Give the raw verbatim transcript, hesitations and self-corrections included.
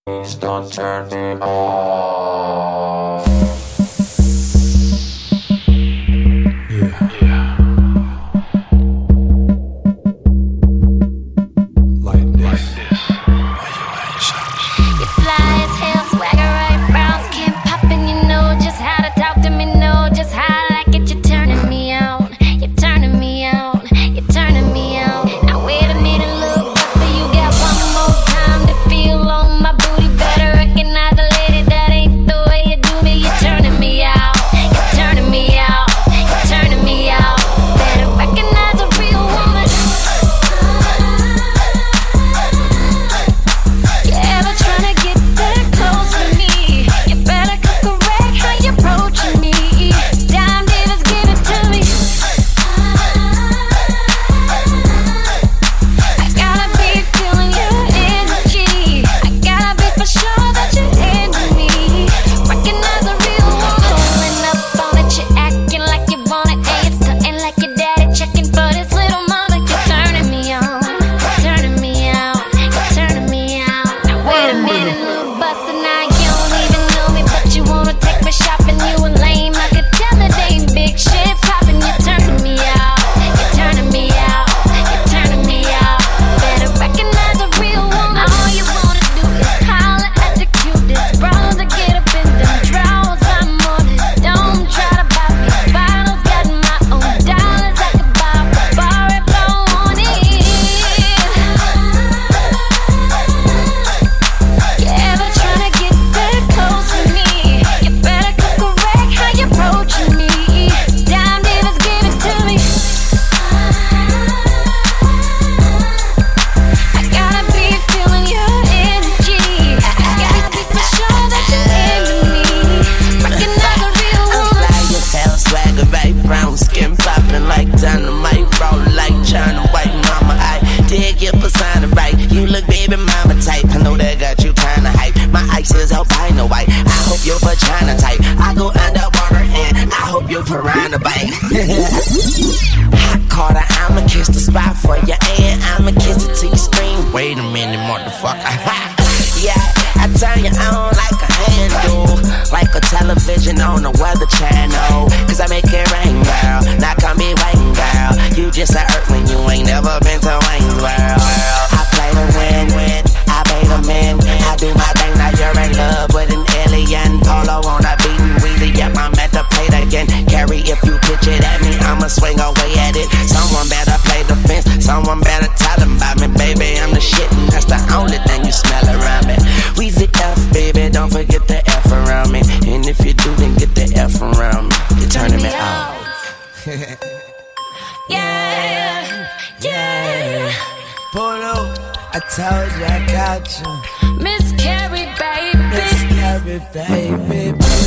Please don't turn me off. Yeah. Yeah. Like this. Like this. Why you ain't shot? You fly as hell, swagger right, brown skin poppin'. You know just how to talk to me, know just how I like it. You're turning me on, you're turning me on, you're turning me on. Now wait a minute, look, but you got one more time to feel on my booty. Better recognize a lady that ain't the way you do me. You're turning me out, you're turning me out, you're turning me out. Better recognize a real woman. You ever tryna get that close to me? You better correct how you approaching me. Dime divas, give it to me. I gotta be feeling your energy. I gotta be for sure that you're into me. Recognize a real woman. Pulling up on it, you acting like you want it. And you're stunting like your daddy, checking for this little mama. You're turning me on, you're turning me out, you're turning me out. Now wait a minute, little buster, now you don't even know me, but you wanna take me shopping. You a lame, I could tell it ain't big shit poppin'. You're turning me out, you're turning me out, you're turning me out. Better recognize a real woman. All you wanna do is holler at the cutest bros that get up in them drawers. I'm on it, don't try to buy me bottles. Got my own dollars, I could buy a bar if I want it. You ever tryna get that close to me? You better correct how you approaching me. Dime divas, give it to me. I gotta be feeling your energy. I gotta be for sure that you're into me. Recognize a real I'm woman. fly as hell, swagger right, brown skin poppin' like dynamite, roll like China white mama. I dig your persona right, you look baby mama type. I know that got you kinda hype. My ice is albino white. I hope your vagina tight. I go underwater and I hope your piranha bite. Hot Carter, I'ma kiss the spot for you and I'ma kiss it till you scream. Wait a minute, motherfucker. Yeah, I turn you on like a handle, like a television on the weather channel. Cause I make it rain, girl. Now come be waiting, girl. You just a earth when you ain't never been to Wayne's World. I play to win, win. I pay the men. I do my thing, now you're in love with an alien. Polo on a beaten wheelie, yep, I'm at the plate again. Carry if you pitch it at me, I'ma swing away at it. Someone better play the fence, someone better tell them about me. Baby, I'm the shit and that's the only thing you smell around me. Weezy F, baby, don't forget the F around me. And if you do, then get the F around me. You're turning me out. Yeah, yeah. Polo, I told you I got you. Miss Carrie, baby. Miss Carrie, baby.